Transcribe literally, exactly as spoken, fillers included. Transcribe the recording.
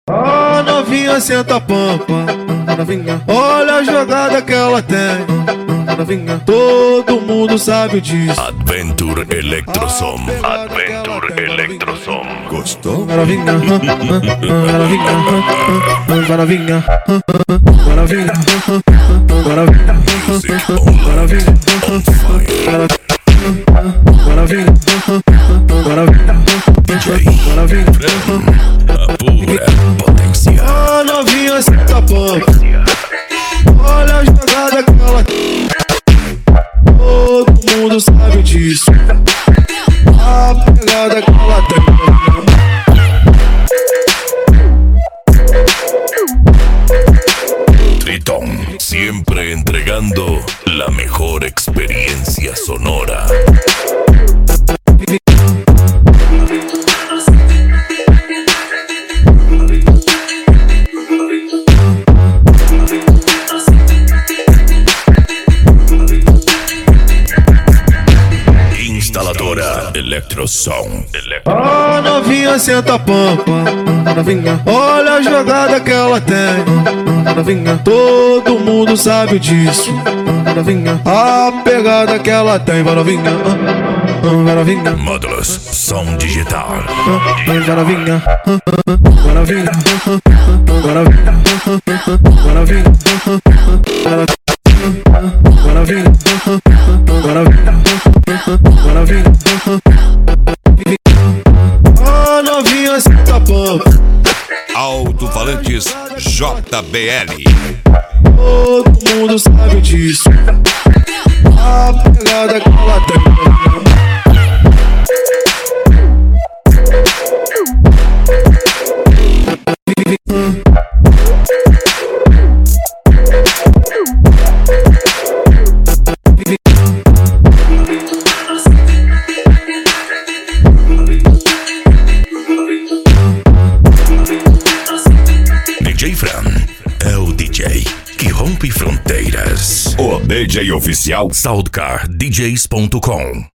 A novinha senta pampa, novinha. Olha a jogada que ela tem, novinha. Todo mundo sabe disso. Adventure Electrosom. Adventure Electrosom. Gostou? Maravinha, maravinha, maravinha, maravinha, maravinha, maravinha, maravinha, maravinha, D J Fran, a pura potência. a novinha senta pampa. Olha a jogada que ela tem. Todo mundo sabe disso. A pegada que ela tem. Triton, siempre entregando la mejor experiencia sonora. Instaladora Electrosom. A novinha senta pampa, novinha. Olha a jogada que ela tem, novinha. Todo mundo sabe disso, novinha. A pegada que ela tem, vai novinha, vai novinha. Módulos som digital. Vai novinha, vai novinha, vai novinha, vai novinha, vai novinha, vai novinha. A novinha senta pampa. Alto-falantes J B L. Todo mundo sabe disso. A pegada que ela tem. D J Fran é o D J que rompe fronteiras. O D J oficial Soundcar D Js ponto com.